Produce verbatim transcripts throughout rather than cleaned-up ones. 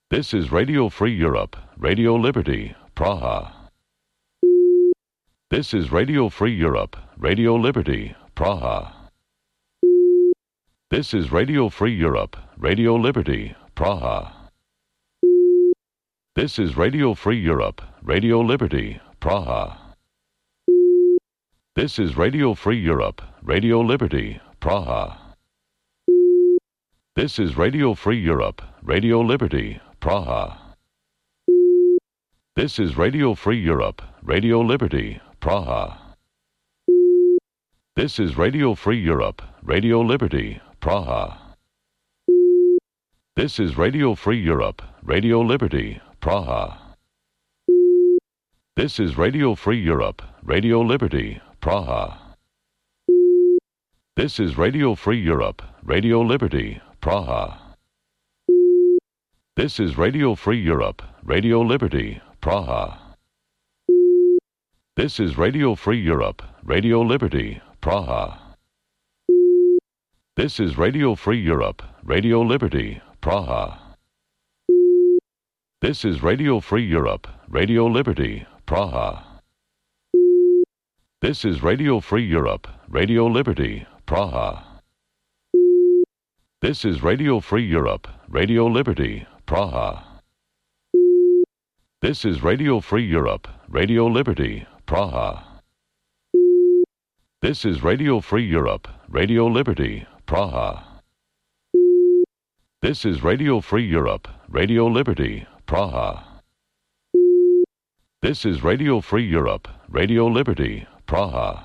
This is Radio Free Europe, Radio Liberty, Praha. This is Radio Free Europe, Radio Liberty, Praha. This is Radio Free Europe, Radio Liberty, Praha. This is Radio Free Europe, Radio Liberty, Praha. This is Radio Free Europe, Radio Liberty, Praha. This is Radio Free Europe, Radio Liberty, Praha. This is Radio Free Europe, Radio Liberty, Praha. This is Radio Free Europe, Radio Liberty, Praha. This is Radio Free Europe, Radio Liberty, Praha. This is Radio Free Europe, Radio Liberty, Praha. This is Radio Free Europe, Radio Liberty, Praha. This is Radio Free Europe, Radio Liberty, Praha. This is Radio Free Europe, Radio Liberty, Praha. This is Radio Free Europe, Radio Liberty, Praha. This is Radio Free Europe, Radio Liberty, Praha. This is Radio Free Europe, Radio Liberty, Praha. This is Radio Free Europe, Radio Liberty, Praha. This is Radio Free Europe, Radio Liberty, Praha. This is Radio Free Europe, Radio Liberty, Praha. This is Radio Free Europe, Radio Liberty, Praha. This is Radio Free Europe, Radio Liberty, Praha.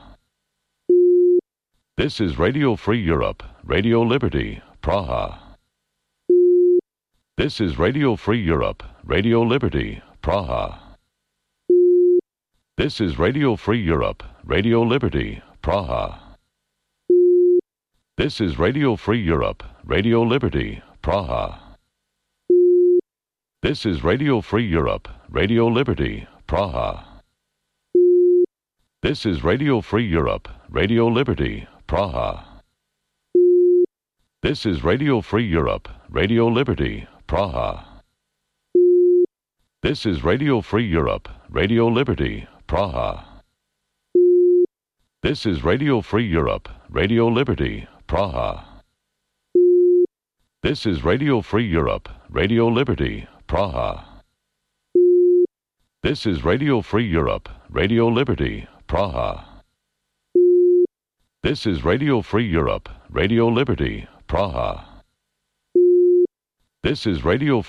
This is Radio Free Europe, Radio Liberty, Praha. This is Radio Free Europe, Radio Liberty, Praha. This is Radio Free Europe, Radio Liberty, Praha. This is Radio Free Europe, Radio Liberty, Praha. This is Radio Free Europe, Radio Liberty, Praha. This is Radio Free Europe, Radio Liberty, Praha. This is Radio Free Europe, Radio Liberty, Praha. This is Radio Free Europe, Radio Liberty, Praha. This is Radio Free Europe, Radio Liberty, Praha. This is Radio Free Europe, Radio Liberty, Praha. This is Radio Free Europe, Radio Liberty, Praha. This is Radio Free Europe, Radio Liberty, Praha. This is Radio